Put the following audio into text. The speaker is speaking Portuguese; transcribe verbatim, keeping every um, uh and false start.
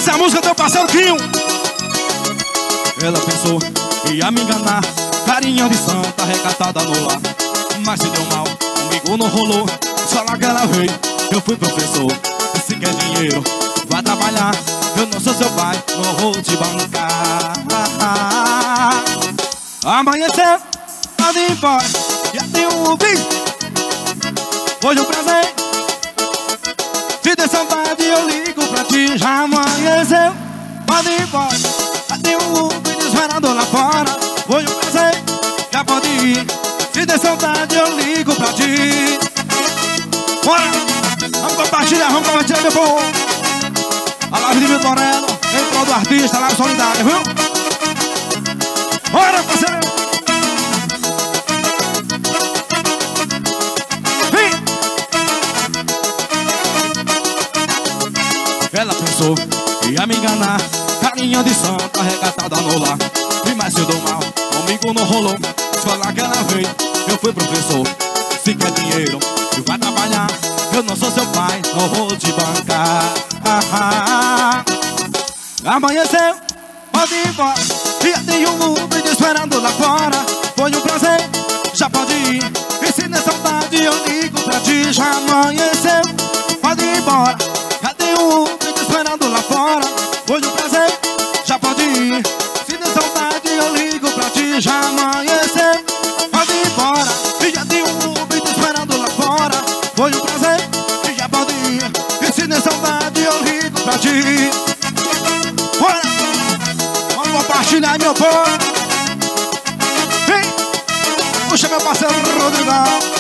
Essa é a música do teu parceiro Quinho. Ela pensou que ia me enganar, carinha de santa recatada no lar. Mas se deu mal, comigo não rolou. Só naquela vez eu fui professor. Se quer dinheiro, vai trabalhar. Eu não sou seu pai, não vou te bancar. Amanheceu, pode ir embora, já tem um Ubi. Hoje o prazer, se der saudade eu ligo pra ti. Já amanheceu, pode ir embora, já tem um Ubi esperando lá fora. Hoje o prazer, já pode ir, se der saudade eu ligo pra ti. Bora, vamos compartilhar, vamos compartilhar meu povo. A live de Vitorino, em prol do artista, live solidária, viu? Bora, parceiro! Vem! Ela pensou que ia me enganar, carinha de santa recatada no lar. E mais se eu dou mal, comigo não rolou. Só naquela vez eu fui professor. Se quer dinheiro, tu vai trabalhar. Eu não sou seu pai, não vou te bancar. ah, ah, ah. Amanheceu, pode ir embora, já tem um Uber te esperando lá fora. Foi um prazer, já pode ir, e se der saudade eu ligo pra ti. Já amanheceu, pode ir embora, já tem um Uber te esperando lá fora. Foi um prazer, já pode ir, se der saudade eu ligo pra ti. Já amanheceu, pode ir embora, e já tem um Uber te esperando lá fora. Foi um prazer, já pode ir, e se der saudade eu ligo pra ti. Bora! Vamos compartilhar aí, meu povo. Vem! Puxa meu parceiro Rodrigão.